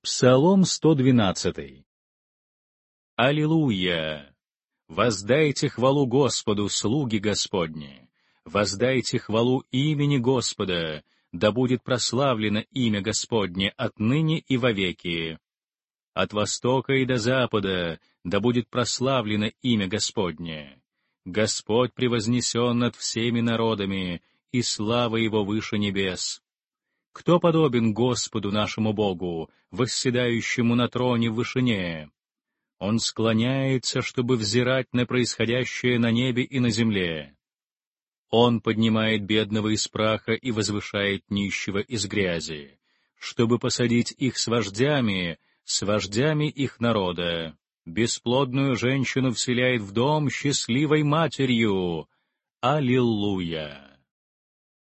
Псалом 112. Аллилуйя! Воздайте хвалу Господу, слуги Господни! Воздайте хвалу имени Господа, да будет прославлено имя Господне отныне и вовеки. От востока и до запада да будет прославлено имя Господне. Господь превознесен над всеми народами, и слава Его выше небес. Кто подобен Господу нашему Богу, восседающему на троне в вышине? Он склоняется, чтобы взирать на происходящее на небе и на земле. Он поднимает бедного из праха и возвышает нищего из грязи, чтобы посадить их с вождями их народа. Бесплодную женщину вселяет в дом счастливой матерью. Аллилуйя!